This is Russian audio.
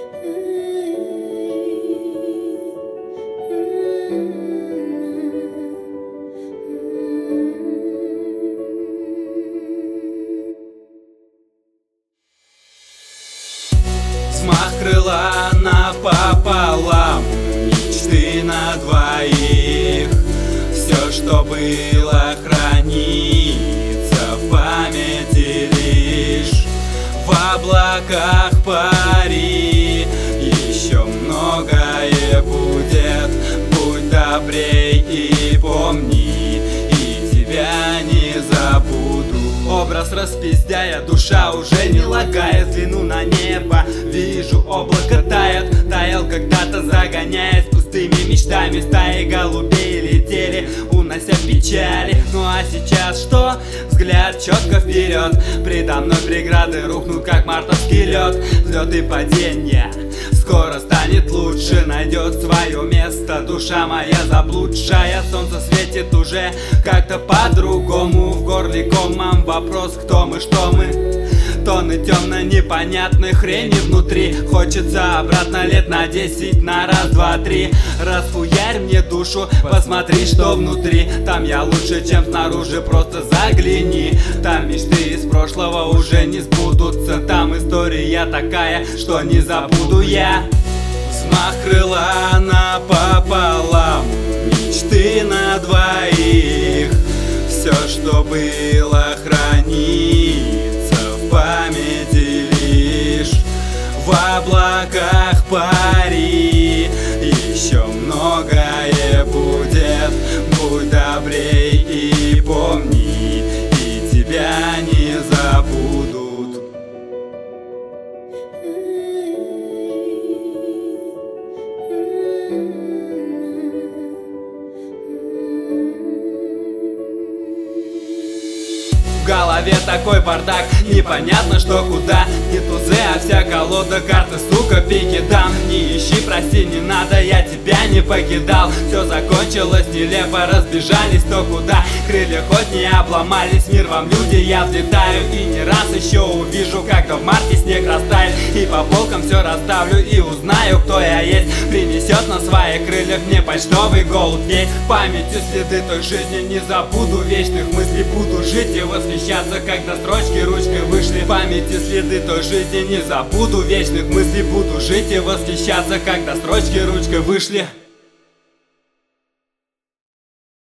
Взмах крыла напополам, мечты на двоих. Все, что было, хранится в памяти лишь. В облаках пари еще многое будет. Будь добрей и помни, и тебя не забуду. Образ распиздяя, душа уже не лагает. Взгляну на небо, вижу, облако тает. Таял когда-то, загоняясь пустыми мечтами. Стаи голубей летели, унося печали. Ну а сейчас что? Взгляд четко вперед. Предо мной преграды рухнут, как мартовский лед. Взлет и падение, скоро станет лучше. Найдет свое место душа моя заблудшая. Солнце светит уже как-то по-другому. В горле комом вопрос, кто мы, что мы. Тонны темно-непонятной хрени внутри. Хочется обратно лет на 10, на раз, два, три. Расфуярь мне душу, посмотри, что внутри. Там я лучше, чем снаружи, просто загляни. Там мечты из прошлого уже не сбудутся. Там история такая, что не забуду я. Взмах крыла напополам, мечты на двоих. Все, что было, хранится в памяти лишь. В облаках пари еще многое будет. Будь добрей и помни, и тебя не забудут. В голове такой бардак, непонятно что куда. Не тузы, а вся колода карты, сука, пики дам. Не ищи, прости, не надо, я тебя не покидал. Все закончилось нелепо, разбежались то куда. Крылья хоть не обломались, мир вам люди, я взлетаю. И не раз еще увижу, когда в марте снег растает. И по полкам все расставлю и узнаю, кто я есть. Принесет на своих крыльях мне почтовый голубь весь. Памятью следы той жизни не забуду. Вечных мыслей буду жить и восхищаться, когда строчки ручкой вышли. В памяти следы той жизни не забуду. Вечных мыслей буду жить и восхищаться, когда строчки ручкой вышли.